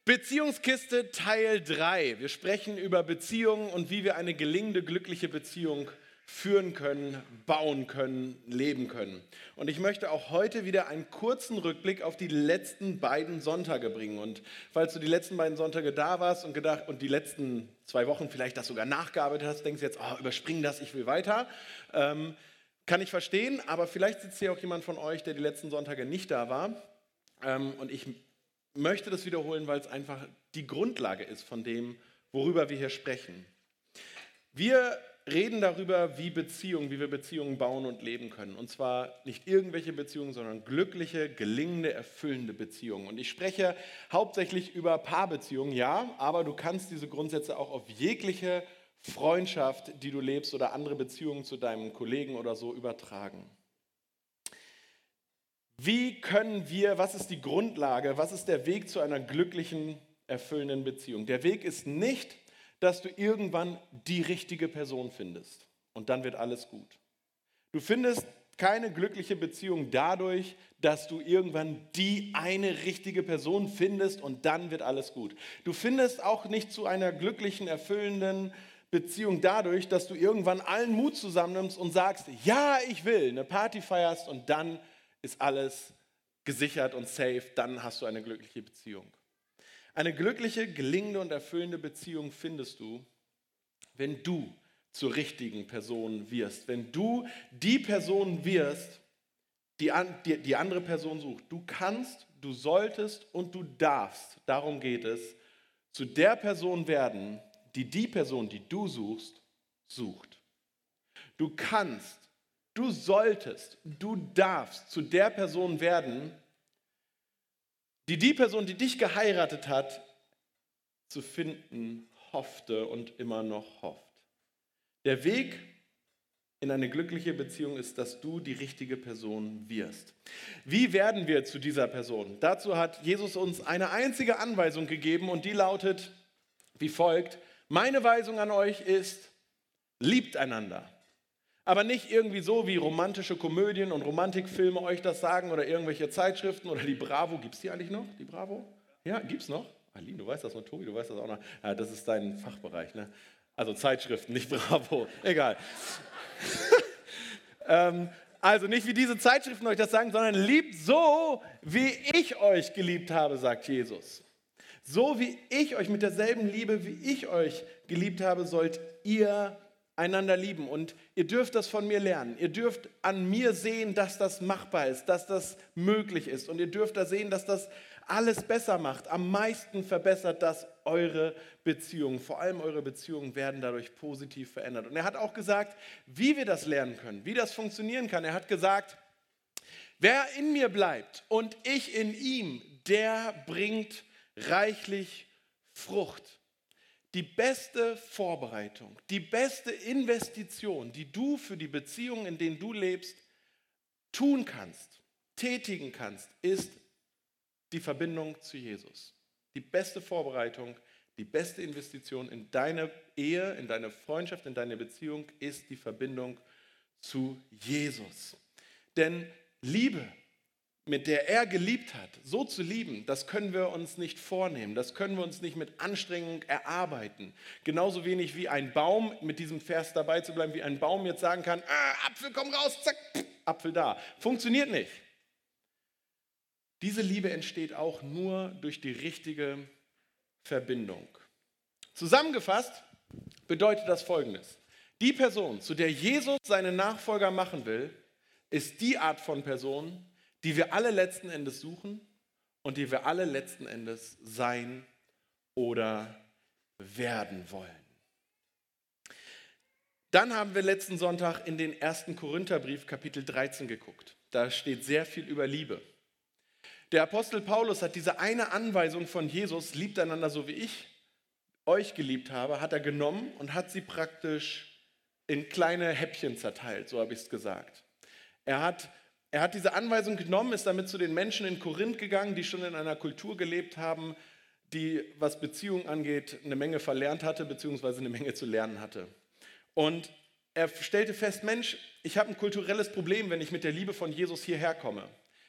Beziehungskiste Teil 3. Wir sprechen über Beziehungen und wie wir eine gelingende, glückliche Beziehung führen können, bauen können, leben können. Und ich möchte auch heute wieder einen kurzen Rückblick auf die letzten beiden Sonntage bringen. Und falls du die letzten beiden Sonntage da warst und die letzten 2 Wochen vielleicht das sogar nachgearbeitet hast, denkst du jetzt, überspring das, ich will weiter. Kann ich verstehen, aber vielleicht sitzt hier auch jemand von euch, der die letzten Sonntage nicht da war. Und ich möchte das wiederholen, weil es einfach die Grundlage ist von dem, worüber wir hier sprechen. Wir reden darüber, wie wir Beziehungen bauen und leben können. Und zwar nicht irgendwelche Beziehungen, sondern glückliche, gelingende, erfüllende Beziehungen. Und ich spreche hauptsächlich über Paarbeziehungen, ja, aber du kannst diese Grundsätze auch auf jegliche Freundschaft, die du lebst, oder andere Beziehungen zu deinem Kollegen oder so übertragen. Was ist die Grundlage, was ist der Weg zu einer glücklichen, erfüllenden Beziehung? Der Weg ist nicht, dass du irgendwann die richtige Person findest und dann wird alles gut. Du findest keine glückliche Beziehung dadurch, dass du irgendwann die eine richtige Person findest und dann wird alles gut. Du findest auch nicht zu einer glücklichen, erfüllenden Beziehung dadurch, dass du irgendwann allen Mut zusammennimmst und sagst, ja, ich will, eine Party feierst und dann ist alles gesichert und safe, dann hast du eine glückliche Beziehung. Eine glückliche, gelingende und erfüllende Beziehung findest du, wenn du zur richtigen Person wirst. Wenn du die Person wirst, die andere Person sucht. Du kannst, du solltest und du darfst, darum geht es, zu der Person werden, die Person, die du suchst, sucht. Du kannst, du solltest, du darfst zu der Person werden, die Person, die dich geheiratet hat, zu finden hoffte und immer noch hofft. Der Weg in eine glückliche Beziehung ist, dass du die richtige Person wirst. Wie werden wir zu dieser Person? Dazu hat Jesus uns eine einzige Anweisung gegeben und die lautet wie folgt: Meine Weisung an euch ist, liebt einander. Aber nicht irgendwie so, wie romantische Komödien und Romantikfilme euch das sagen oder irgendwelche Zeitschriften oder die Bravo. Gibt es die eigentlich noch, die Bravo? Ja, gibt es noch? Aline, du weißt das noch, Tobi, du weißt das auch noch. Ja, das ist dein Fachbereich, ne? Also Zeitschriften, nicht Bravo. Egal. Also nicht wie diese Zeitschriften euch das sagen, sondern liebt so, wie ich euch geliebt habe, sagt Jesus. So wie ich euch mit derselben Liebe, wie ich euch geliebt habe, sollt ihr einander lieben. Und ihr dürft das von mir lernen. Ihr dürft an mir sehen, dass das machbar ist, dass das möglich ist. Und ihr dürft da sehen, dass das alles besser macht. Am meisten verbessert das eure Beziehungen. Vor allem eure Beziehungen werden dadurch positiv verändert. Und er hat auch gesagt, wie wir das lernen können, wie das funktionieren kann. Er hat gesagt, wer in mir bleibt und ich in ihm, der bringt reichlich Frucht. Die beste Vorbereitung, die beste Investition, die du für die Beziehungen, in denen du lebst, tun kannst, tätigen kannst, ist die Verbindung zu Jesus. Die beste Vorbereitung, die beste Investition in deine Ehe, in deine Freundschaft, in deine Beziehung ist die Verbindung zu Jesus. Denn Liebe, mit der er geliebt hat, so zu lieben, das können wir uns nicht vornehmen, das können wir uns nicht mit Anstrengung erarbeiten. Genauso wenig wie ein Baum, mit diesem Vers dabei zu bleiben, wie ein Baum jetzt sagen kann, Apfel, komm raus, zack, Apfel da. Funktioniert nicht. Diese Liebe entsteht auch nur durch die richtige Verbindung. Zusammengefasst bedeutet das Folgendes: Die Person, zu der Jesus seine Nachfolger machen will, ist die Art von Person, die wir alle letzten Endes suchen und die wir alle letzten Endes sein oder werden wollen. Dann haben wir letzten Sonntag in den 1. Korintherbrief Kapitel 13 geguckt. Da steht sehr viel über Liebe. Der Apostel Paulus hat diese eine Anweisung von Jesus, liebt einander so wie ich euch geliebt habe, hat er genommen und hat sie praktisch in kleine Häppchen zerteilt, so habe ich es gesagt. Er hat diese Anweisung genommen, ist damit zu den Menschen in Korinth gegangen, die schon in einer Kultur gelebt haben, die, was Beziehungen angeht, eine Menge verlernt hatte, beziehungsweise eine Menge zu lernen hatte. Und er stellte fest, Mensch, ich habe ein kulturelles Problem, wenn ich mit der Liebe von Jesus hierher komme.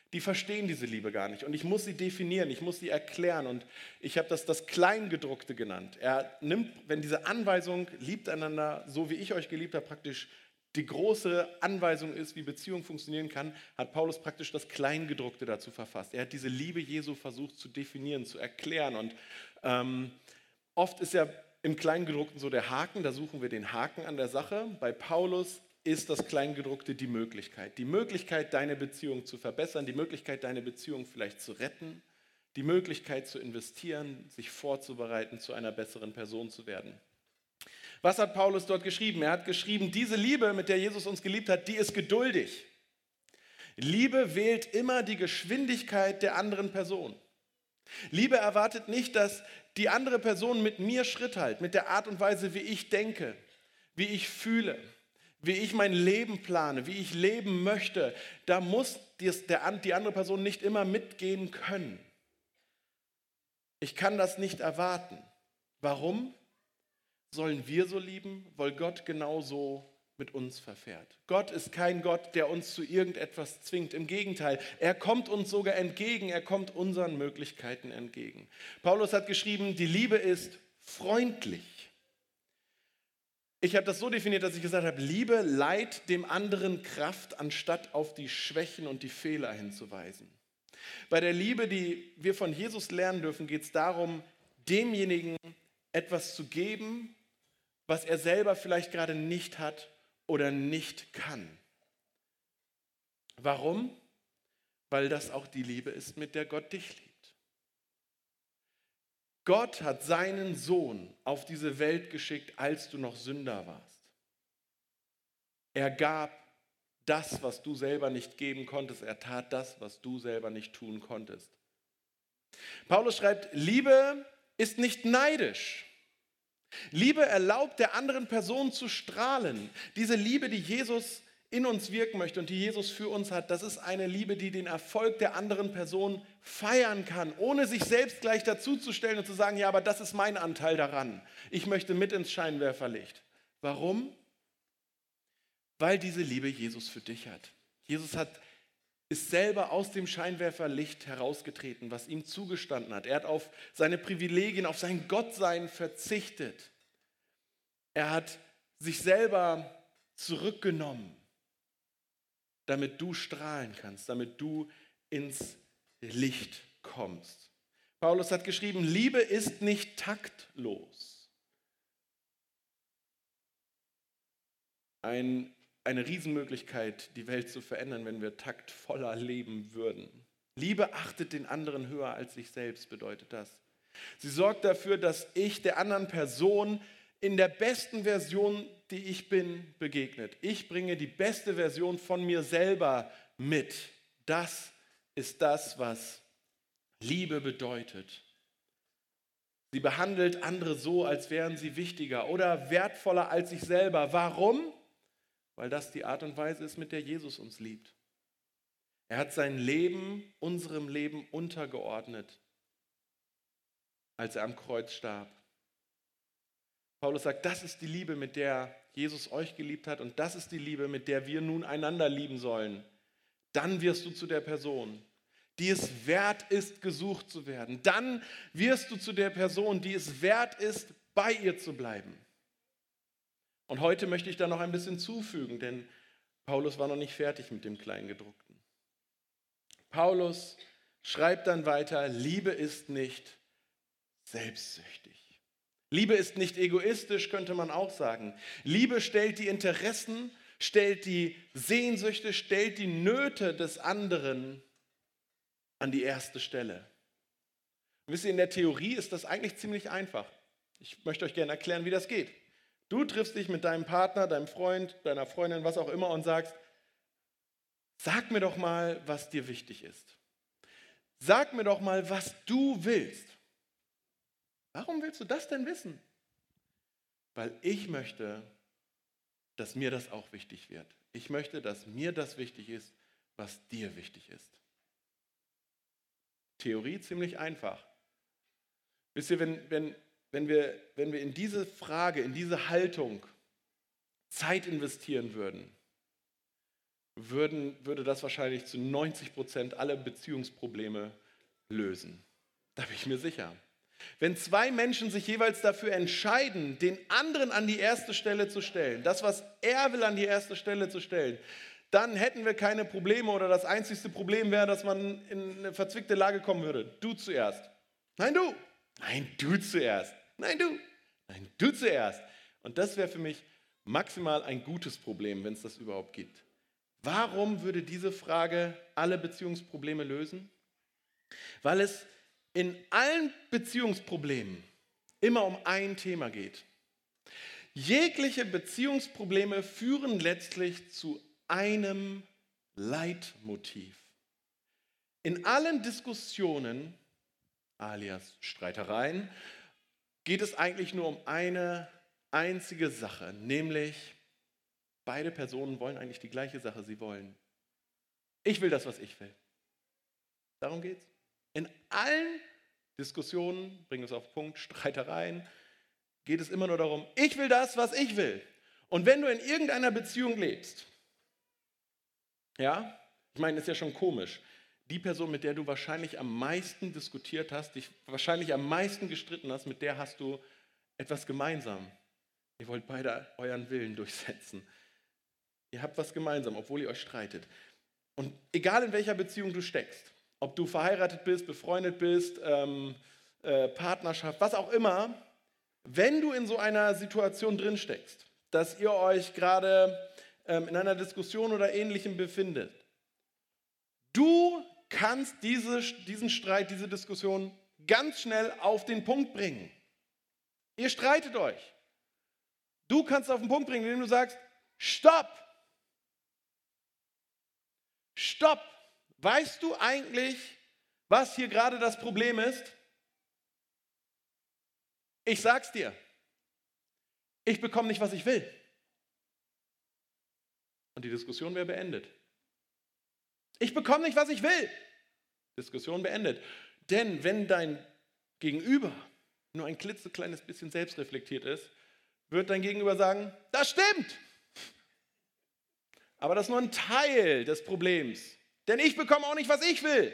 die verstehen diese Liebe gar nicht. Und ich muss sie definieren, ich muss sie erklären. Und ich habe das Kleingedruckte genannt. Er nimmt, wenn diese Anweisung, liebt einander, so wie ich euch geliebt habe, praktisch die große Anweisung ist, wie Beziehung funktionieren kann, hat Paulus praktisch das Kleingedruckte dazu verfasst. Er hat diese Liebe Jesu versucht zu definieren, zu erklären. Und oft ist ja im Kleingedruckten so der Haken, da suchen wir den Haken an der Sache. Bei Paulus ist das Kleingedruckte die Möglichkeit, deine Beziehung zu verbessern, die Möglichkeit, deine Beziehung vielleicht zu retten, die Möglichkeit zu investieren, sich vorzubereiten, zu einer besseren Person zu werden. Was hat Paulus dort geschrieben? Er hat geschrieben, diese Liebe, mit der Jesus uns geliebt hat, die ist geduldig. Liebe wählt immer die Geschwindigkeit der anderen Person. Liebe erwartet nicht, dass die andere Person mit mir Schritt hält, mit der Art und Weise, wie ich denke, wie ich fühle, wie ich mein Leben plane, wie ich leben möchte. Da muss die andere Person nicht immer mitgehen können. Ich kann das nicht erwarten. Warum sollen wir so lieben? Weil Gott genauso mit uns verfährt. Gott ist kein Gott, der uns zu irgendetwas zwingt. Im Gegenteil, er kommt uns sogar entgegen, er kommt unseren Möglichkeiten entgegen. Paulus hat geschrieben, die Liebe ist freundlich. Ich habe das so definiert, dass ich gesagt habe, Liebe leiht dem anderen Kraft, anstatt auf die Schwächen und die Fehler hinzuweisen. Bei der Liebe, die wir von Jesus lernen dürfen, geht es darum, demjenigen etwas zu geben, was er selber vielleicht gerade nicht hat oder nicht kann. Warum? Weil das auch die Liebe ist, mit der Gott dich liebt. Gott hat seinen Sohn auf diese Welt geschickt, als du noch Sünder warst. Er gab das, was du selber nicht geben konntest. Er tat das, was du selber nicht tun konntest. Paulus schreibt, Liebe ist nicht neidisch. Liebe erlaubt der anderen Person zu strahlen. Diese Liebe, die Jesus in uns wirken möchte und die Jesus für uns hat, das ist eine Liebe, die den Erfolg der anderen Person feiern kann, ohne sich selbst gleich dazuzustellen und zu sagen, ja, aber das ist mein Anteil daran. Ich möchte mit ins Scheinwerferlicht. Warum? Weil diese Liebe Jesus für dich hat. Jesus ist selber aus dem Scheinwerferlicht herausgetreten, was ihm zugestanden hat. Er hat auf seine Privilegien, auf sein Gottsein verzichtet. Er hat sich selber zurückgenommen, damit du strahlen kannst, damit du ins Licht kommst. Paulus hat geschrieben, Liebe ist nicht taktlos. Eine Riesenmöglichkeit, die Welt zu verändern, wenn wir taktvoller leben würden. Liebe achtet den anderen höher als sich selbst, bedeutet das. Sie sorgt dafür, dass ich der anderen Person in der besten Version, die ich bin, begegnet. Ich bringe die beste Version von mir selber mit. Das ist das, was Liebe bedeutet. Sie behandelt andere so, als wären sie wichtiger oder wertvoller als sich selber. Warum? Weil das die Art und Weise ist, mit der Jesus uns liebt. Er hat sein Leben unserem Leben untergeordnet, als er am Kreuz starb. Paulus sagt, das ist die Liebe, mit der Jesus euch geliebt hat und das ist die Liebe, mit der wir nun einander lieben sollen. Dann wirst du zu der Person, die es wert ist, gesucht zu werden. Dann wirst du zu der Person, die es wert ist, bei ihr zu bleiben. Und heute möchte ich da noch ein bisschen zufügen, denn Paulus war noch nicht fertig mit dem Kleingedruckten. Paulus schreibt dann weiter, Liebe ist nicht selbstsüchtig. Liebe ist nicht egoistisch, könnte man auch sagen. Liebe stellt die Interessen, stellt die Sehnsüchte, stellt die Nöte des anderen an die erste Stelle. Und wisst ihr, in der Theorie ist das eigentlich ziemlich einfach. Ich möchte euch gerne erklären, wie das geht. Du triffst dich mit deinem Partner, deinem Freund, deiner Freundin, was auch immer und sagst, sag mir doch mal, was dir wichtig ist. Sag mir doch mal, was du willst. Warum willst du das denn wissen? Weil ich möchte, dass mir das auch wichtig wird. Ich möchte, dass mir das wichtig ist, was dir wichtig ist. Theorie ziemlich einfach. Wisst ihr, wenn wir in diese Frage, in diese Haltung Zeit investieren würden würde das wahrscheinlich zu 90% alle Beziehungsprobleme lösen. Da bin ich mir sicher. Wenn zwei Menschen sich jeweils dafür entscheiden, den anderen an die erste Stelle zu stellen, das, was er will, an die erste Stelle zu stellen, dann hätten wir keine Probleme oder das einzigste Problem wäre, dass man in eine verzwickte Lage kommen würde. Du zuerst. Nein, du. Nein, du zuerst. Nein, du. Nein, du zuerst. Und das wäre für mich maximal ein gutes Problem, wenn es das überhaupt gibt. Warum würde diese Frage alle Beziehungsprobleme lösen? Weil es in allen Beziehungsproblemen immer um ein Thema geht. Jegliche Beziehungsprobleme führen letztlich zu einem Leitmotiv. In allen Diskussionen, alias Streitereien, geht es eigentlich nur um eine einzige Sache, nämlich beide Personen wollen eigentlich die gleiche Sache, sie wollen. Ich will das, was ich will. Darum geht's. In allen Diskussionen, bringen wir es auf den Punkt, Streitereien, geht es immer nur darum, ich will das, was ich will. Und wenn du in irgendeiner Beziehung lebst, ja, ich meine, ist ja schon komisch, die Person, mit der du wahrscheinlich am meisten diskutiert hast, dich wahrscheinlich am meisten gestritten hast, mit der hast du etwas gemeinsam. Ihr wollt beide euren Willen durchsetzen. Ihr habt was gemeinsam, obwohl ihr euch streitet. Und egal in welcher Beziehung du steckst, ob du verheiratet bist, befreundet bist, Partnerschaft, was auch immer, wenn du in so einer Situation drin steckst, dass ihr euch gerade in einer Diskussion oder Ähnlichem befindet, du kannst diesen Streit, diese Diskussion ganz schnell auf den Punkt bringen. Ihr streitet euch. Du kannst es auf den Punkt bringen, indem du sagst, stopp! Stopp! Weißt du eigentlich, was hier gerade das Problem ist? Ich sag's dir. Ich bekomme nicht, was ich will. Und die Diskussion wäre beendet. Ich bekomme nicht, was ich will. Diskussion beendet. Denn wenn dein Gegenüber nur ein klitzekleines bisschen selbstreflektiert ist, wird dein Gegenüber sagen, das stimmt. Aber das ist nur ein Teil des Problems. Denn ich bekomme auch nicht, was ich will.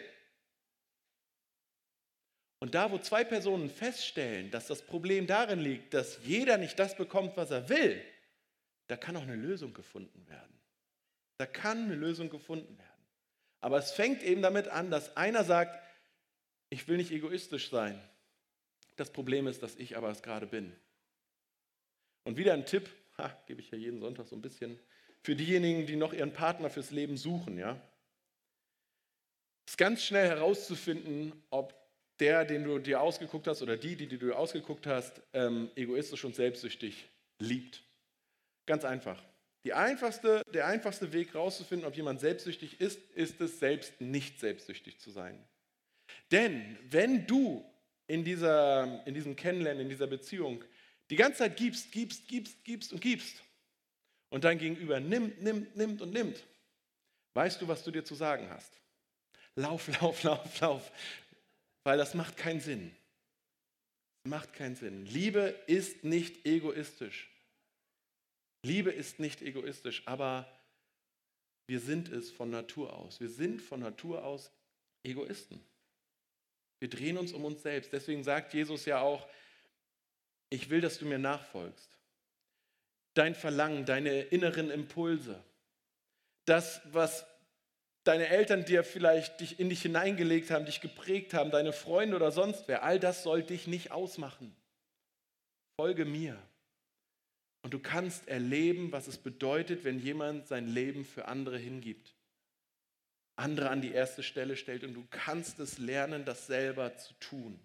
Und da, wo zwei Personen feststellen, dass das Problem darin liegt, dass jeder nicht das bekommt, was er will, da kann auch eine Lösung gefunden werden. Da kann eine Lösung gefunden werden. Aber es fängt eben damit an, dass einer sagt, ich will nicht egoistisch sein. Das Problem ist, dass ich aber es gerade bin. Und wieder ein Tipp, gebe ich ja jeden Sonntag so ein bisschen, für diejenigen, die noch ihren Partner fürs Leben suchen, ja. Es ist ganz schnell herauszufinden, ob der, den du dir ausgeguckt hast, oder die du dir ausgeguckt hast, egoistisch und selbstsüchtig liebt. Ganz einfach. Der einfachste Weg herauszufinden, ob jemand selbstsüchtig ist, ist es, selbst nicht selbstsüchtig zu sein. Denn wenn du in diesem Kennenlernen, in dieser Beziehung die ganze Zeit gibst und dein Gegenüber nimmt und nimmt, weißt du, was du dir zu sagen hast? Lauf. Weil das macht keinen Sinn. Macht keinen Sinn. Liebe ist nicht egoistisch. Liebe ist nicht egoistisch, aber wir sind es von Natur aus. Wir sind von Natur aus Egoisten. Wir drehen uns um uns selbst. Deswegen sagt Jesus ja auch, ich will, dass du mir nachfolgst. Dein Verlangen, deine inneren Impulse, das, was deine Eltern dir vielleicht in dich hineingelegt haben, dich geprägt haben, deine Freunde oder sonst wer, all das soll dich nicht ausmachen. Folge mir. Und du kannst erleben, was es bedeutet, wenn jemand sein Leben für andere hingibt. Andere an die erste Stelle stellt und du kannst es lernen, das selber zu tun.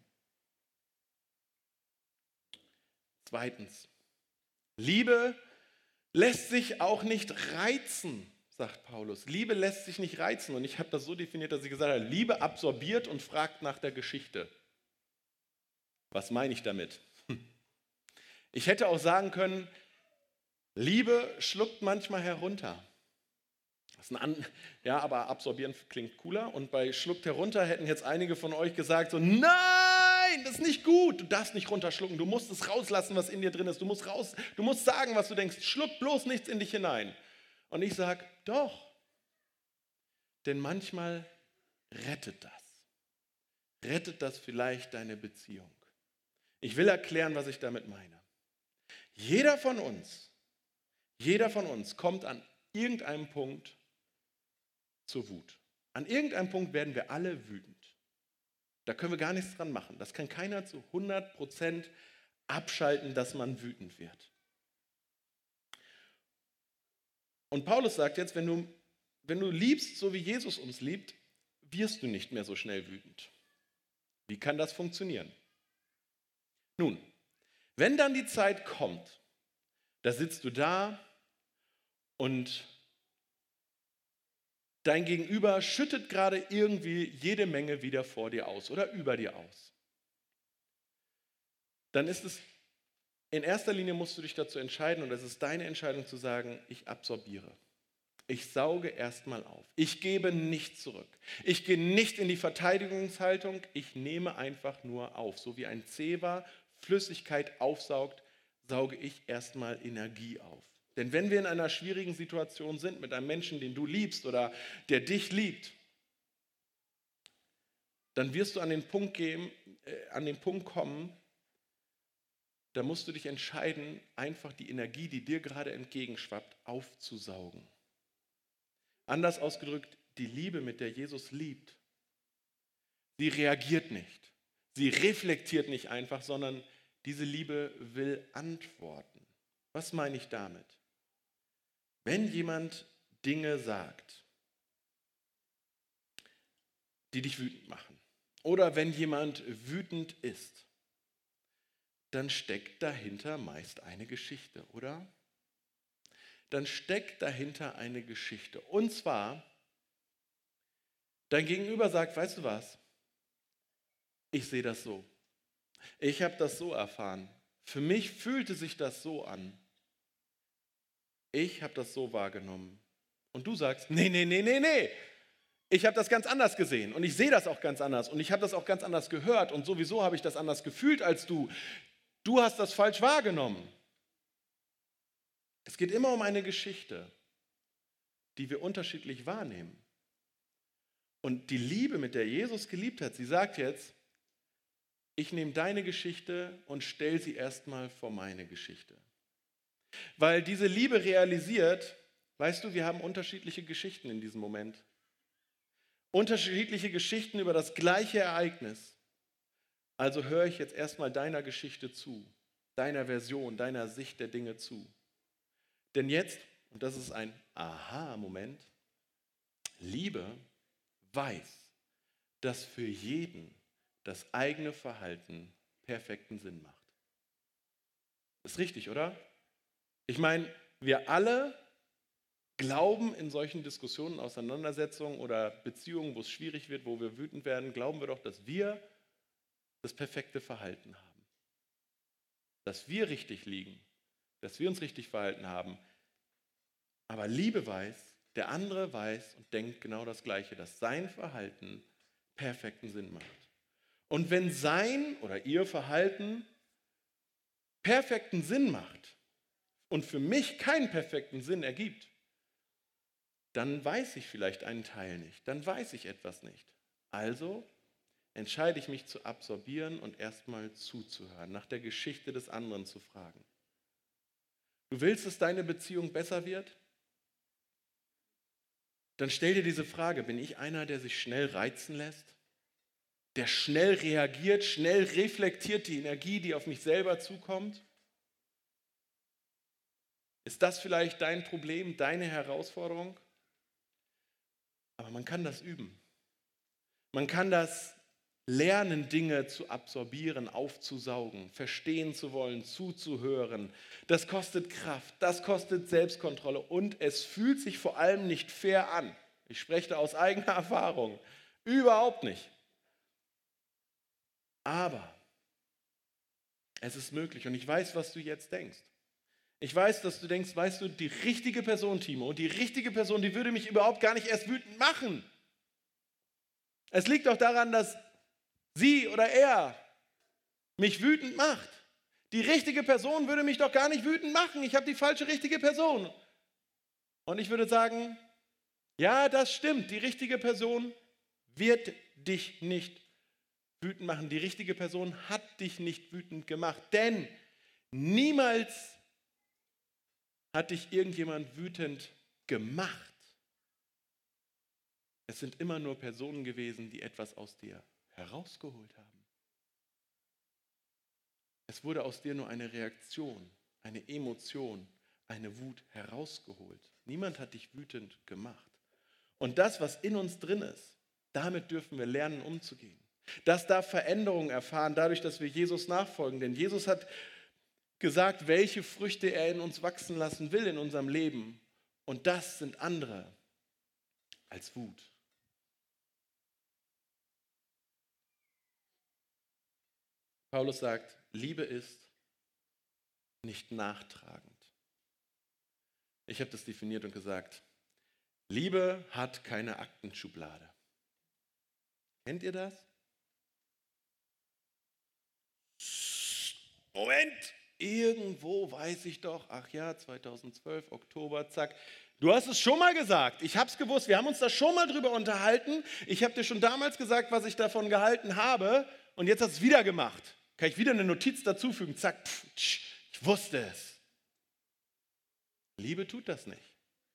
Zweitens, Liebe lässt sich auch nicht reizen, sagt Paulus. Liebe lässt sich nicht reizen. Und ich habe das so definiert, dass ich gesagt habe, Liebe absorbiert und fragt nach der Geschichte. Was meine ich damit? Ich hätte auch sagen können, Liebe schluckt manchmal herunter. Aber absorbieren klingt cooler. Und bei schluckt herunter hätten jetzt einige von euch gesagt, so, nein, das ist nicht gut. Du darfst nicht runterschlucken. Du musst es rauslassen, was in dir drin ist. Du musst sagen, was du denkst. Schluck bloß nichts in dich hinein. Und ich sage, doch. Denn manchmal rettet das. Rettet das vielleicht deine Beziehung. Ich will erklären, was ich damit meine. Jeder von uns kommt an irgendeinem Punkt zur Wut. An irgendeinem Punkt werden wir alle wütend. Da können wir gar nichts dran machen. Das kann keiner zu 100% abschalten, dass man wütend wird. Und Paulus sagt jetzt, wenn du liebst, so wie Jesus uns liebt, wirst du nicht mehr so schnell wütend. Wie kann das funktionieren? Nun, wenn dann die Zeit kommt, da sitzt du da und dein Gegenüber schüttet gerade irgendwie jede Menge wieder vor dir aus oder über dir aus. Dann ist es, in erster Linie musst du dich dazu entscheiden, und es ist deine Entscheidung zu sagen, ich absorbiere. Ich sauge erstmal auf. Ich gebe nicht zurück. Ich gehe nicht in die Verteidigungshaltung, ich nehme einfach nur auf. So wie ein Zewa Flüssigkeit aufsaugt, sauge ich erstmal Energie auf. Denn wenn wir in einer schwierigen Situation sind mit einem Menschen, den du liebst oder der dich liebt, dann wirst du an den Punkt kommen, da musst du dich entscheiden, einfach die Energie, die dir gerade entgegenschwappt, aufzusaugen. Anders ausgedrückt, die Liebe, mit der Jesus liebt, sie reagiert nicht. Sie reflektiert nicht einfach, sondern diese Liebe will antworten. Was meine ich damit? Wenn jemand Dinge sagt, die dich wütend machen, oder wenn jemand wütend ist, dann steckt dahinter meist eine Geschichte, oder? Dann steckt dahinter eine Geschichte. Und zwar, dein Gegenüber sagt, weißt du was? Ich sehe das so. Ich habe das so erfahren. Für mich fühlte sich das so an. Ich habe das so wahrgenommen. Und du sagst, nee. Ich habe das ganz anders gesehen und ich sehe das auch ganz anders und ich habe das auch ganz anders gehört und sowieso habe ich das anders gefühlt als du. Du hast das falsch wahrgenommen. Es geht immer um eine Geschichte, die wir unterschiedlich wahrnehmen. Und die Liebe, mit der Jesus geliebt hat, sie sagt jetzt, ich nehme deine Geschichte und stelle sie erstmal vor meine Geschichte. Weil diese Liebe realisiert, weißt du, wir haben unterschiedliche Geschichten in diesem Moment. Unterschiedliche Geschichten über das gleiche Ereignis. Also höre ich jetzt erstmal deiner Geschichte zu, deiner Version, deiner Sicht der Dinge zu. Denn jetzt, und das ist ein Aha-Moment, Liebe weiß, dass für jeden das eigene Verhalten perfekten Sinn macht. Ist richtig, oder? Ich meine, wir alle glauben in solchen Diskussionen, Auseinandersetzungen oder Beziehungen, wo es schwierig wird, wo wir wütend werden, glauben wir doch, dass wir das perfekte Verhalten haben. Dass wir richtig liegen, dass wir uns richtig verhalten haben. Aber Liebe weiß, der andere weiß und denkt genau das Gleiche, dass sein Verhalten perfekten Sinn macht. Und wenn sein oder ihr Verhalten perfekten Sinn macht und für mich keinen perfekten Sinn ergibt, dann weiß ich vielleicht einen Teil nicht, dann weiß ich etwas nicht. Also entscheide ich mich zu absorbieren und erstmal zuzuhören, nach der Geschichte des anderen zu fragen. Du willst, dass deine Beziehung besser wird? Dann stell dir diese Frage, bin ich einer, der sich schnell reizen lässt? Der schnell reagiert, schnell reflektiert die Energie, die auf mich selber zukommt? Ist das vielleicht dein Problem, deine Herausforderung? Aber man kann das üben. Man kann das lernen, Dinge zu absorbieren, aufzusaugen, verstehen zu wollen, zuzuhören. Das kostet Kraft, das kostet Selbstkontrolle und es fühlt sich vor allem nicht fair an. Ich spreche da aus eigener Erfahrung. Überhaupt nicht. Aber es ist möglich und ich weiß, was du jetzt denkst. Ich weiß, dass du denkst, weißt du, die richtige Person, Timo, und die richtige Person, die würde mich überhaupt gar nicht erst wütend machen. Es liegt doch daran, dass sie oder er mich wütend macht. Die richtige Person würde mich doch gar nicht wütend machen. Ich habe die falsche richtige Person. Und ich würde sagen, Ja, das stimmt. Die richtige Person wird dich nicht wütend machen. Die richtige Person hat dich nicht wütend gemacht. Denn niemals hat dich irgendjemand wütend gemacht. Es sind immer nur Personen gewesen, die etwas aus dir herausgeholt haben. Es wurde aus dir nur eine Reaktion, eine Emotion, eine Wut herausgeholt. Niemand hat dich wütend gemacht. Und das, was in uns drin ist, damit dürfen wir lernen, umzugehen. Das darf Veränderung erfahren, dadurch, dass wir Jesus nachfolgen. Denn Jesus hat gesagt, welche Früchte er in uns wachsen lassen will in unserem Leben. Und das sind andere als Wut. Paulus sagt, Liebe ist nicht nachtragend. Ich habe das definiert und gesagt, Liebe hat keine Aktenschublade. Kennt ihr das? Moment, irgendwo weiß ich doch, ach ja, 2012, Oktober, zack. Du hast es schon mal gesagt, ich habe es gewusst, wir haben uns da schon mal drüber unterhalten. Ich habe dir schon damals gesagt, was ich davon gehalten habe und jetzt hast du es wieder gemacht. Kann ich wieder eine Notiz dazufügen, zack, ich wusste es. Liebe tut das nicht.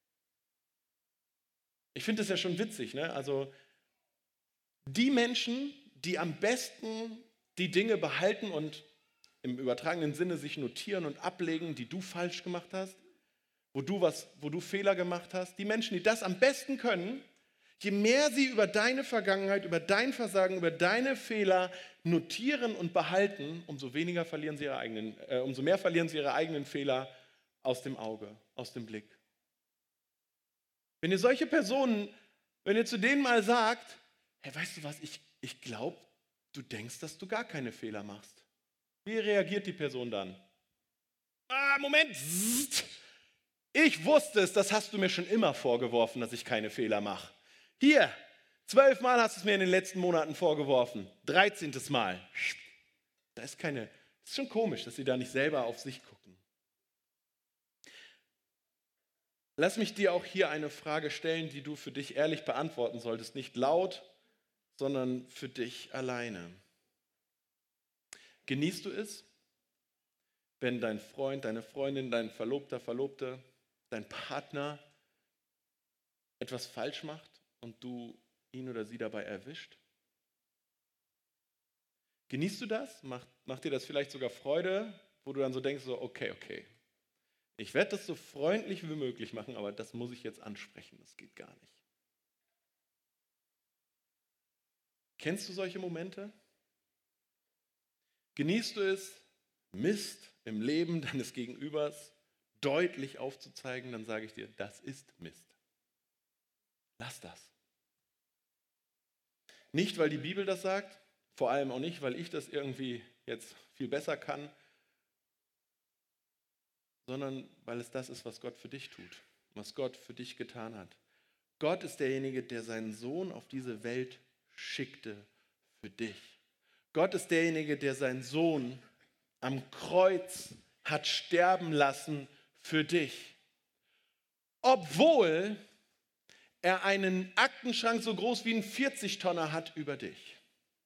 Ich finde das ja schon witzig, ne? Also die Menschen, die am besten die Dinge behalten und im übertragenen Sinne sich notieren und ablegen, die du falsch gemacht hast, wo du Fehler gemacht hast, die Menschen, die das am besten können, je mehr sie über deine Vergangenheit, über dein Versagen, über deine Fehler notieren und behalten, umso mehr verlieren sie ihre eigenen Fehler aus dem Auge, aus dem Blick. Wenn ihr solche Personen, wenn ihr zu denen mal sagt, hey, weißt du was, ich glaube, du denkst, dass du gar keine Fehler machst. Wie reagiert die Person dann? Moment, ich wusste es, das hast du mir schon immer vorgeworfen, dass ich keine Fehler mache. Hier, 12 Mal hast du es mir in den letzten Monaten vorgeworfen, 13. Mal. Das ist schon komisch, dass sie da nicht selber auf sich gucken. Lass mich dir auch hier eine Frage stellen, die du für dich ehrlich beantworten solltest. Nicht laut, sondern für dich alleine. Genießt du es, wenn dein Freund, deine Freundin, dein Verlobter, Verlobte, dein Partner etwas falsch macht und du ihn oder sie dabei erwischt? Genießt du das? Macht dir das vielleicht sogar Freude, wo du dann so denkst, so okay, ich werde das so freundlich wie möglich machen, aber das muss ich jetzt ansprechen, das geht gar nicht. Kennst du solche Momente? Genießt du es, Mist im Leben deines Gegenübers deutlich aufzuzeigen, dann sage ich dir, das ist Mist. Lass das. Nicht, weil die Bibel das sagt, vor allem auch nicht, weil ich das irgendwie jetzt viel besser kann, sondern weil es das ist, was Gott für dich tut, was Gott für dich getan hat. Gott ist derjenige, der seinen Sohn auf diese Welt schickte für dich. Gott ist derjenige, der seinen Sohn am Kreuz hat sterben lassen für dich. Obwohl er einen Aktenschrank so groß wie ein 40-Tonner hat über dich.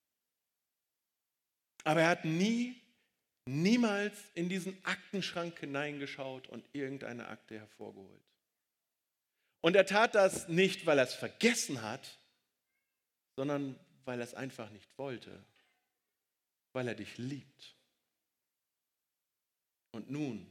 Aber er hat niemals in diesen Aktenschrank hineingeschaut und irgendeine Akte hervorgeholt. Und er tat das nicht, weil er es vergessen hat, sondern weil er es einfach nicht wollte, weil er dich liebt. Und nun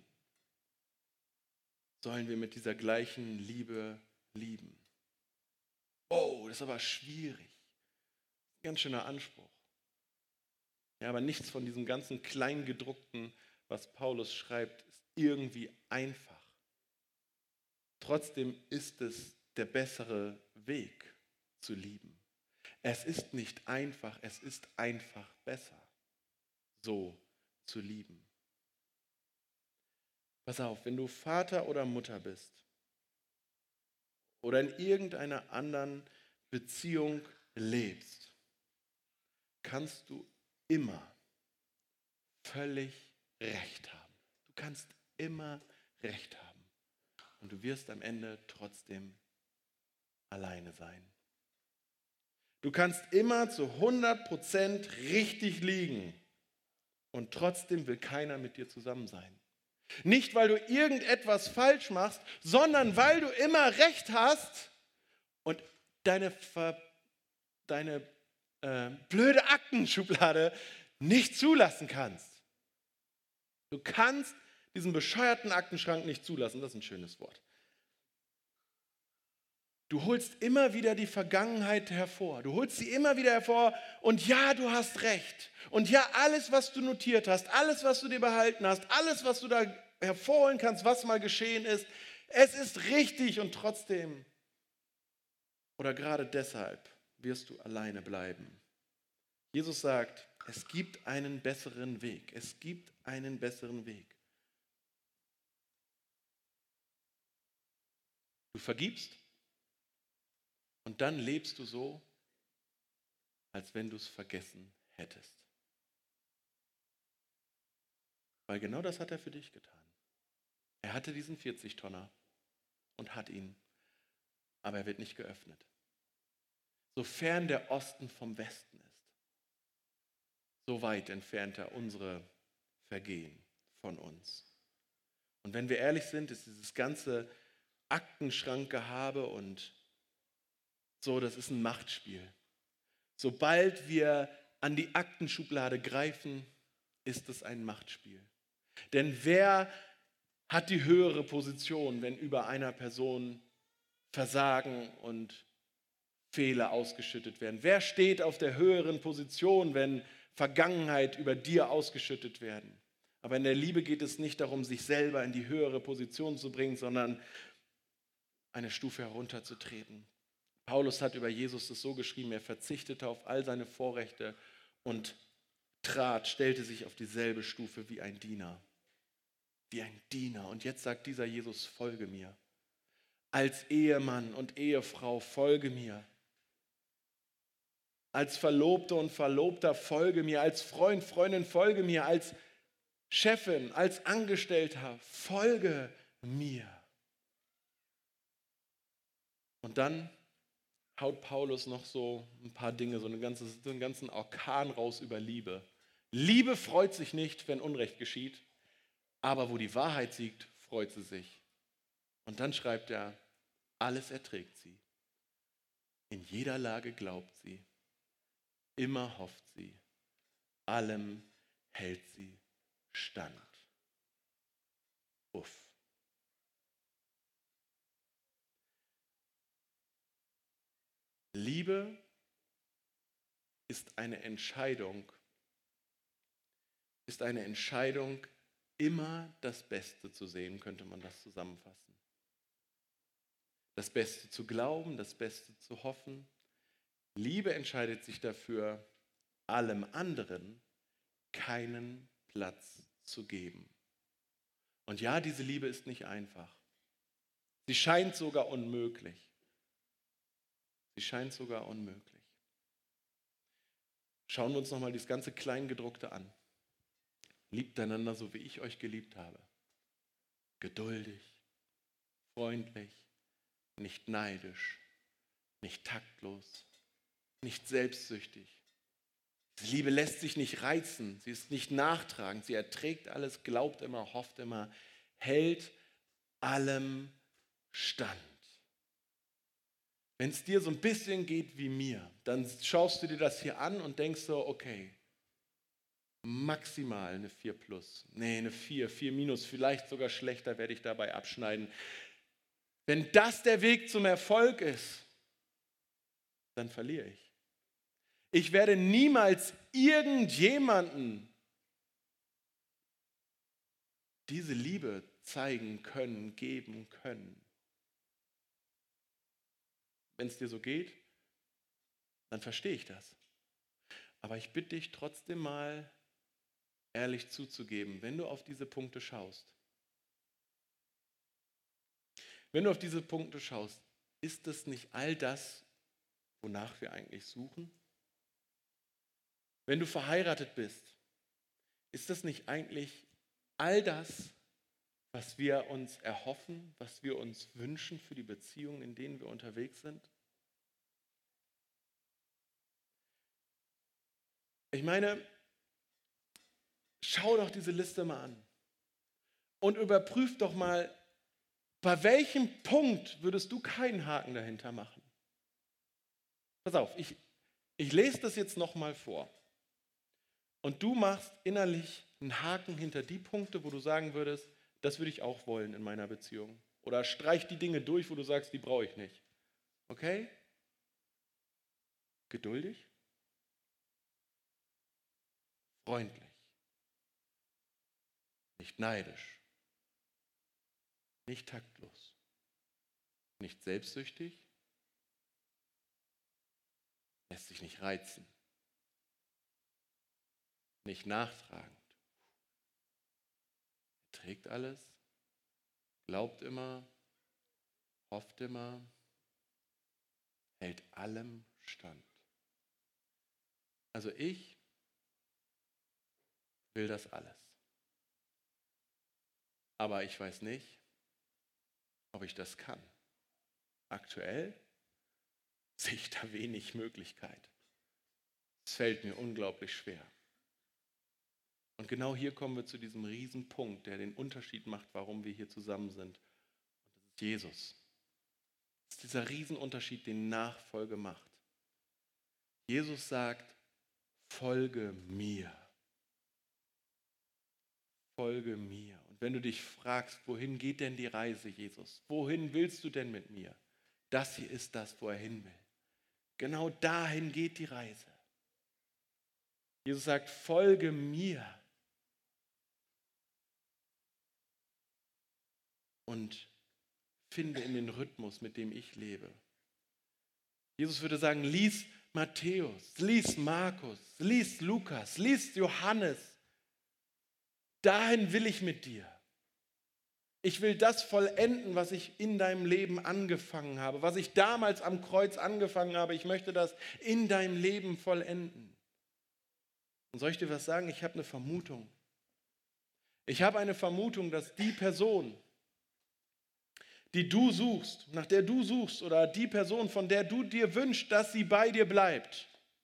sollen wir mit dieser gleichen Liebe lieben. Oh, das ist aber schwierig. Ganz schöner Anspruch. Ja, aber nichts von diesem ganzen Kleingedruckten, was Paulus schreibt, ist irgendwie einfach. Trotzdem ist es der bessere Weg zu lieben. Es ist nicht einfach, es ist einfach besser, so zu lieben. Pass auf, wenn du Vater oder Mutter bist oder in irgendeiner anderen Beziehung lebst, kannst du immer völlig recht haben. Du kannst immer recht haben. Und du wirst am Ende trotzdem alleine sein. Du kannst immer zu 100% richtig liegen und trotzdem will keiner mit dir zusammen sein. Nicht, weil du irgendetwas falsch machst, sondern weil du immer recht hast und deine blöde Aktenschublade nicht zulassen kannst. Du kannst diesen bescheuerten Aktenschrank nicht zulassen. Das ist ein schönes Wort. Du holst immer wieder die Vergangenheit hervor. Du holst sie immer wieder hervor und ja, du hast recht. Und ja, alles, was du notiert hast, alles, was du dir behalten hast, alles, was du da hervorholen kannst, was mal geschehen ist, es ist richtig und trotzdem oder gerade deshalb wirst du alleine bleiben. Jesus sagt, es gibt einen besseren Weg. Es gibt einen besseren Weg. Du vergibst und dann lebst du so, als wenn du es vergessen hättest. Weil genau das hat er für dich getan. Er hatte diesen 40-Tonner und hat ihn, aber er wird nicht geöffnet. Sofern der Osten vom Westen ist, so weit entfernt er unsere Vergehen von uns. Und wenn wir ehrlich sind, ist dieses ganze Aktenschrankgehabe und so, das ist ein Machtspiel. Sobald wir an die Aktenschublade greifen, ist es ein Machtspiel. Denn wer hat die höhere Position, wenn über einer Person Versagen und Fehler ausgeschüttet werden? Wer steht auf der höheren Position, wenn Vergangenheit über dir ausgeschüttet werden? Aber in der Liebe geht es nicht darum, sich selber in die höhere Position zu bringen, sondern eine Stufe herunterzutreten. Paulus hat über Jesus es so geschrieben, er verzichtete auf all seine Vorrechte und stellte sich auf dieselbe Stufe wie ein Diener. Wie ein Diener. Und jetzt sagt dieser Jesus, folge mir. Als Ehemann und Ehefrau, folge mir. Als Verlobte und Verlobter, folge mir. Als Freund, Freundin, folge mir. Als Chefin, als Angestellter, folge mir. Und dann haut Paulus noch so ein paar Dinge, so einen ganzen Orkan raus über Liebe. Liebe freut sich nicht, wenn Unrecht geschieht, aber wo die Wahrheit siegt, freut sie sich. Und dann schreibt er, alles erträgt sie. In jeder Lage glaubt sie. Immer hofft sie. Allem hält sie stand. Uff. Liebe ist eine Entscheidung, immer das Beste zu sehen, könnte man das zusammenfassen. Das Beste zu glauben, das Beste zu hoffen. Liebe entscheidet sich dafür, allem anderen keinen Platz zu geben. Und ja, diese Liebe ist nicht einfach. Sie scheint sogar unmöglich. Schauen wir uns nochmal das ganze Kleingedruckte an. Liebt einander, so wie ich euch geliebt habe. Geduldig, freundlich, nicht neidisch, nicht taktlos, nicht selbstsüchtig. Diese Liebe lässt sich nicht reizen, sie ist nicht nachtragend, sie erträgt alles, glaubt immer, hofft immer, hält allem stand. Wenn es dir so ein bisschen geht wie mir, dann schaust du dir das hier an und denkst so, okay, maximal eine 4 plus, nee, eine 4 minus, vielleicht sogar schlechter werde ich dabei abschneiden. Wenn das der Weg zum Erfolg ist, dann verliere ich. Ich werde niemals irgendjemanden diese Liebe zeigen können, geben können. Wenn es dir so geht, dann verstehe ich das. Aber ich bitte dich trotzdem mal ehrlich zuzugeben, wenn du auf diese Punkte schaust. Wenn du auf diese Punkte schaust, ist es nicht all das, wonach wir eigentlich suchen? Wenn du verheiratet bist, ist das nicht eigentlich all das, was wir uns erhoffen, was wir uns wünschen für die Beziehungen, in denen wir unterwegs sind? Ich meine, schau doch diese Liste mal an und überprüf doch mal, bei welchem Punkt würdest du keinen Haken dahinter machen? Pass auf, ich lese das jetzt nochmal vor. Und du machst innerlich einen Haken hinter die Punkte, wo du sagen würdest, das würde ich auch wollen in meiner Beziehung. Oder streich die Dinge durch, wo du sagst, die brauche ich nicht. Okay? Geduldig, freundlich, nicht neidisch, nicht taktlos, nicht selbstsüchtig, lässt sich nicht reizen, nicht nachtragend, trägt alles, glaubt immer, hofft immer, hält allem stand. Also ich will das alles. Aber ich weiß nicht, ob ich das kann. Aktuell sehe ich da wenig Möglichkeit. Es fällt mir unglaublich schwer. Und genau hier kommen wir zu diesem Riesenpunkt, der den Unterschied macht, warum wir hier zusammen sind. Und das ist Jesus. Das ist dieser Riesenunterschied, den Nachfolge macht. Jesus sagt, folge mir. Folge mir. Und wenn du dich fragst, wohin geht denn die Reise, Jesus? Wohin willst du denn mit mir? Das hier ist das, wo er hin will. Genau dahin geht die Reise. Jesus sagt, folge mir. Und finde in den Rhythmus, mit dem ich lebe. Jesus würde sagen, lies Matthäus, lies Markus, lies Lukas, lies Johannes. Dahin will ich mit dir. Ich will das vollenden, was ich in deinem Leben angefangen habe, was ich damals am Kreuz angefangen habe. Ich möchte das in deinem Leben vollenden. Und soll ich dir was sagen? Ich habe eine Vermutung. Ich habe eine Vermutung, dass die Person, die du suchst, nach der du suchst, oder die Person, von der du dir wünschst, dass sie bei dir bleibt,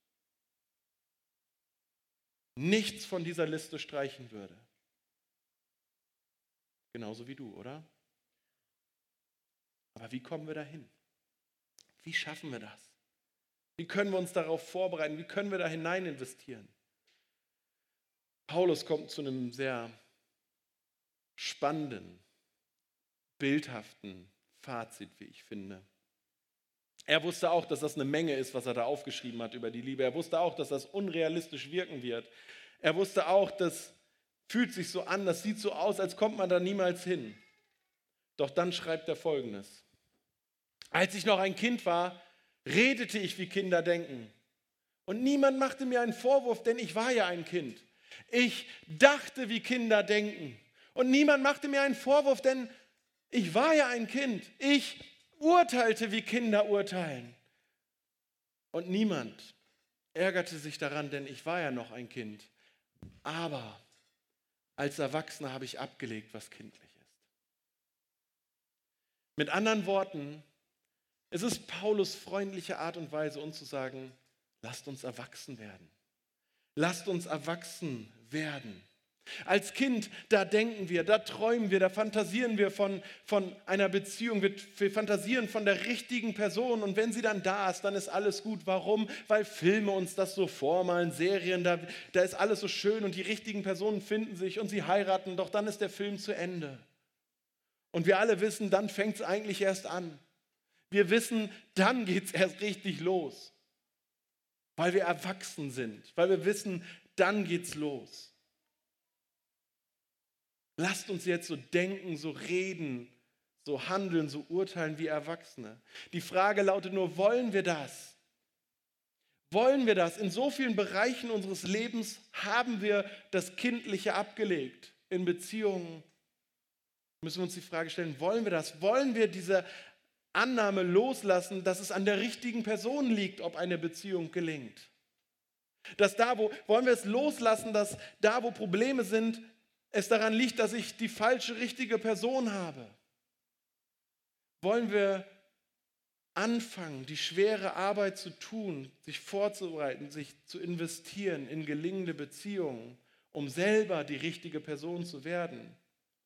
nichts von dieser Liste streichen würde. Genauso wie du, oder? Aber wie kommen wir dahin? Wie schaffen wir das? Wie können wir uns darauf vorbereiten? Wie können wir da hinein investieren? Paulus kommt zu einem sehr spannenden, bildhaften Fazit, wie ich finde. Er wusste auch, dass das eine Menge ist, was er da aufgeschrieben hat über die Liebe. Er wusste auch, dass das unrealistisch wirken wird. Er wusste auch, das fühlt sich so an, das sieht so aus, als kommt man da niemals hin. Doch dann schreibt er Folgendes. Als ich noch ein Kind war, redete ich, wie Kinder denken. Und niemand machte mir einen Vorwurf, denn ich war ja ein Kind. Ich dachte, wie Kinder denken. Und niemand machte mir einen Vorwurf, denn ich war ja ein Kind. Ich urteilte, wie Kinder urteilen. Und niemand ärgerte sich daran, denn ich war ja noch ein Kind. Aber als Erwachsener habe ich abgelegt, was kindlich ist. Mit anderen Worten, es ist Paulus' freundliche Art und Weise, uns zu sagen, lasst uns erwachsen werden. Lasst uns erwachsen werden. Als Kind, da denken wir, da träumen wir, da fantasieren wir von einer Beziehung. Wir fantasieren von der richtigen Person und wenn sie dann da ist, dann ist alles gut. Warum? Weil Filme uns das so vormalen, Serien, da ist alles so schön und die richtigen Personen finden sich und sie heiraten, doch dann ist der Film zu Ende. Und wir alle wissen, dann fängt es eigentlich erst an. Wir wissen, dann geht es erst richtig los. Weil wir erwachsen sind, weil wir wissen, dann geht's los. Lasst uns jetzt so denken, so reden, so handeln, so urteilen wie Erwachsene. Die Frage lautet nur, wollen wir das? Wollen wir das? In so vielen Bereichen unseres Lebens haben wir das Kindliche abgelegt. In Beziehungen müssen wir uns die Frage stellen, wollen wir das? Wollen wir diese Annahme loslassen, dass es an der richtigen Person liegt, ob eine Beziehung gelingt? Wollen wir es loslassen, dass da, wo Probleme sind, es daran liegt, dass ich die falsche, richtige Person habe? Wollen wir anfangen, die schwere Arbeit zu tun, sich vorzubereiten, sich zu investieren in gelingende Beziehungen, um selber die richtige Person zu werden.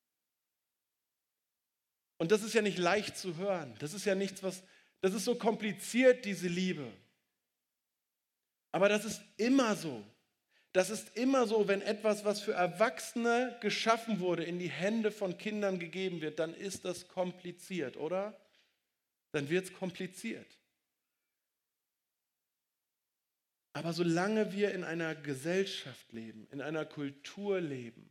Und das ist ja nicht leicht zu hören. Das ist ja nichts, das ist so kompliziert, diese Liebe. Aber das ist immer so. Das ist immer so, wenn etwas, was für Erwachsene geschaffen wurde, in die Hände von Kindern gegeben wird, dann ist das kompliziert, oder? Dann wird es kompliziert. Aber solange wir in einer Gesellschaft leben, in einer Kultur leben,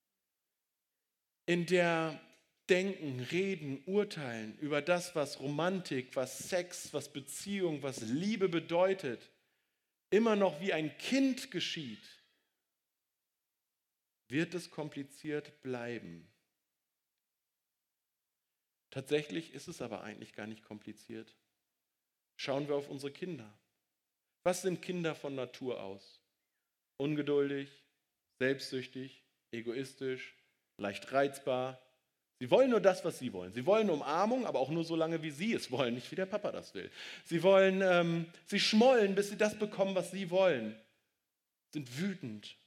in der denken, reden, urteilen über das, was Romantik, was Sex, was Beziehung, was Liebe bedeutet, immer noch wie ein Kind geschieht, wird es kompliziert bleiben. Tatsächlich ist es aber eigentlich gar nicht kompliziert. Schauen wir auf unsere Kinder. Was sind Kinder von Natur aus? Ungeduldig, selbstsüchtig, egoistisch, leicht reizbar. Sie wollen nur das, was sie wollen. Sie wollen Umarmung, aber auch nur so lange, wie sie es wollen, nicht wie der Papa das will. Sie schmollen, bis sie das bekommen, was sie wollen. Sind wütend.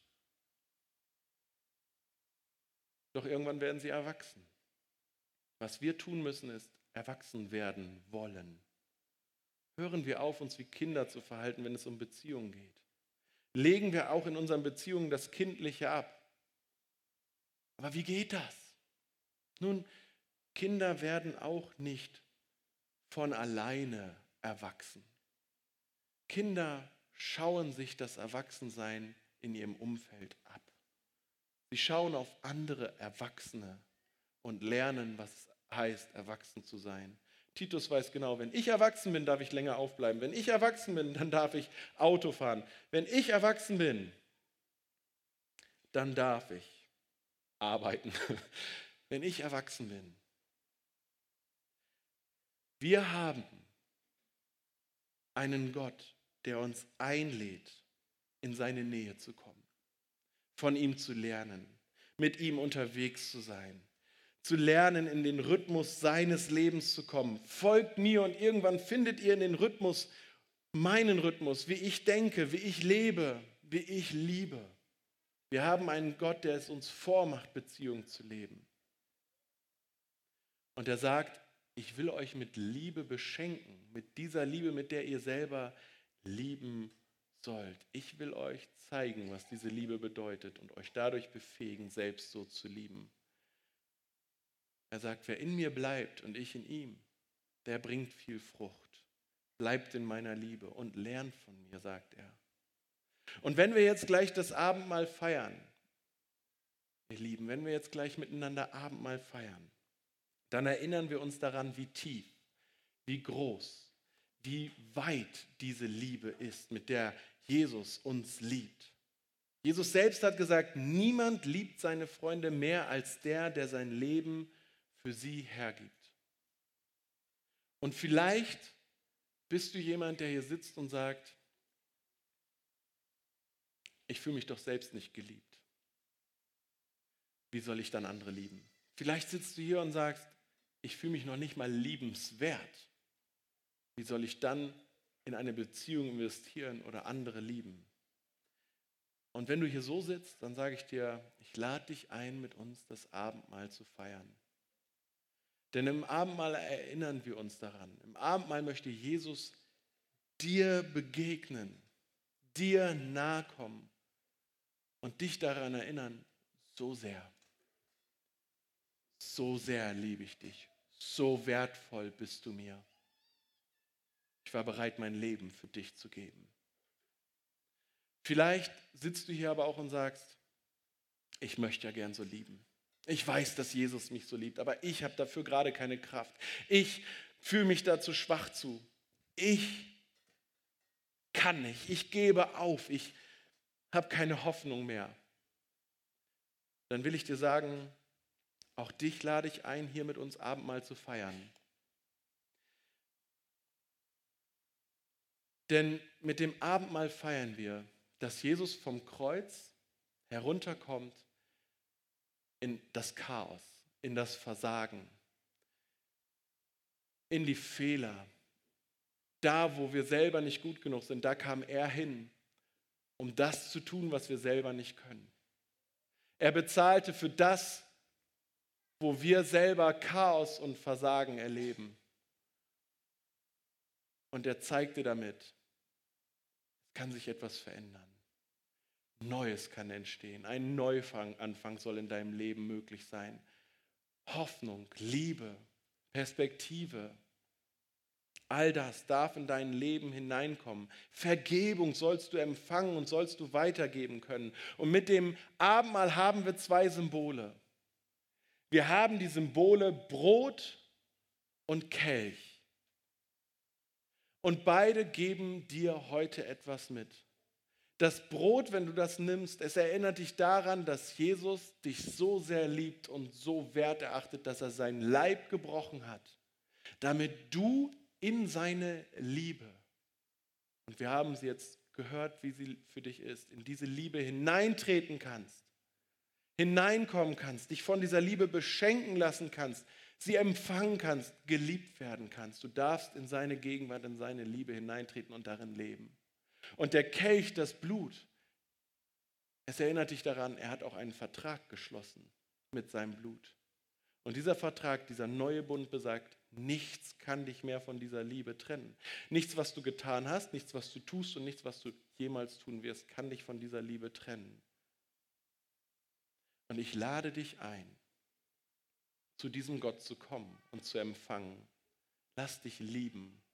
Doch irgendwann werden sie erwachsen. Was wir tun müssen, ist erwachsen werden wollen. Hören wir auf, uns wie Kinder zu verhalten, wenn es um Beziehungen geht. Legen wir auch in unseren Beziehungen das Kindliche ab. Aber wie geht das? Nun, Kinder werden auch nicht von alleine erwachsen. Kinder schauen sich das Erwachsensein in ihrem Umfeld ab. Sie schauen auf andere Erwachsene und lernen, was es heißt, erwachsen zu sein. Titus weiß genau, wenn ich erwachsen bin, darf ich länger aufbleiben. Wenn ich erwachsen bin, dann darf ich Auto fahren. Wenn ich erwachsen bin, dann darf ich arbeiten. Wenn ich erwachsen bin. Wir haben einen Gott, der uns einlädt, in seine Nähe zu kommen, von ihm zu lernen, mit ihm unterwegs zu sein, zu lernen, in den Rhythmus seines Lebens zu kommen. Folgt mir und irgendwann findet ihr in den Rhythmus, meinen Rhythmus, wie ich denke, wie ich lebe, wie ich liebe. Wir haben einen Gott, der es uns vormacht, Beziehung zu leben. Und er sagt, ich will euch mit Liebe beschenken, mit dieser Liebe, mit der ihr selber lieben sollt. Ich will euch zeigen, was diese Liebe bedeutet und euch dadurch befähigen, selbst so zu lieben. Er sagt, wer in mir bleibt und ich in ihm, der bringt viel Frucht. Bleibt in meiner Liebe und lernt von mir, sagt er. Und wenn wir jetzt gleich das Abendmahl feiern, ihr Lieben, wenn wir jetzt gleich miteinander Abendmahl feiern, dann erinnern wir uns daran, wie tief, wie groß, wie weit diese Liebe ist, mit der Jesus uns liebt. Jesus selbst hat gesagt, niemand liebt seine Freunde mehr als der, der sein Leben für sie hergibt. Und vielleicht bist du jemand, der hier sitzt und sagt, ich fühle mich doch selbst nicht geliebt. Wie soll ich dann andere lieben? Vielleicht sitzt du hier und sagst, ich fühle mich noch nicht mal liebenswert. Wie soll ich dann in eine Beziehung investieren oder andere lieben? Und wenn du hier so sitzt, dann sage ich dir, ich lade dich ein, mit uns das Abendmahl zu feiern. Denn im Abendmahl erinnern wir uns daran. Im Abendmahl möchte Jesus dir begegnen, dir nahe kommen und dich daran erinnern, so sehr liebe ich dich, so wertvoll bist du mir. Ich war bereit, mein Leben für dich zu geben. Vielleicht sitzt du hier aber auch und sagst, ich möchte ja gern so lieben. Ich weiß, dass Jesus mich so liebt, aber ich habe dafür gerade keine Kraft. Ich fühle mich dazu schwach zu. Ich kann nicht. Ich gebe auf. Ich habe keine Hoffnung mehr. Dann will ich dir sagen, auch dich lade ich ein, hier mit uns Abendmahl zu feiern. Denn mit dem Abendmahl feiern wir, dass Jesus vom Kreuz herunterkommt in das Chaos, in das Versagen, in die Fehler, Da, wo wir selber nicht gut genug sind, da kam er hin, um das zu tun, was wir selber nicht können. Er bezahlte für das, wo wir selber Chaos und Versagen erleben. Und er zeigte damit, es kann sich etwas verändern. Neues kann entstehen. Ein Neuanfang soll in deinem Leben möglich sein. Hoffnung, Liebe, Perspektive. All das darf in dein Leben hineinkommen. Vergebung sollst du empfangen und sollst du weitergeben können. Und mit dem Abendmahl haben wir 2 Symbole. Wir haben die Symbole Brot und Kelch. Und beide geben dir heute etwas mit. Das Brot, wenn du das nimmst, es erinnert dich daran, dass Jesus dich so sehr liebt und so werterachtet, dass er seinen Leib gebrochen hat, damit du in seine Liebe, und wir haben sie jetzt gehört, wie sie für dich ist, in diese Liebe hineintreten kannst, hineinkommen kannst, dich von dieser Liebe beschenken lassen kannst, sie empfangen kannst, geliebt werden kannst. Du darfst in seine Gegenwart, in seine Liebe hineintreten und darin leben. Und der Kelch, das Blut, es erinnert dich daran, er hat auch einen Vertrag geschlossen mit seinem Blut. Und dieser Vertrag, dieser neue Bund besagt, nichts kann dich mehr von dieser Liebe trennen. Nichts, was du getan hast, nichts, was du tust und nichts, was du jemals tun wirst, kann dich von dieser Liebe trennen. Und ich lade dich ein, zu diesem Gott zu kommen und zu empfangen. Lass dich lieben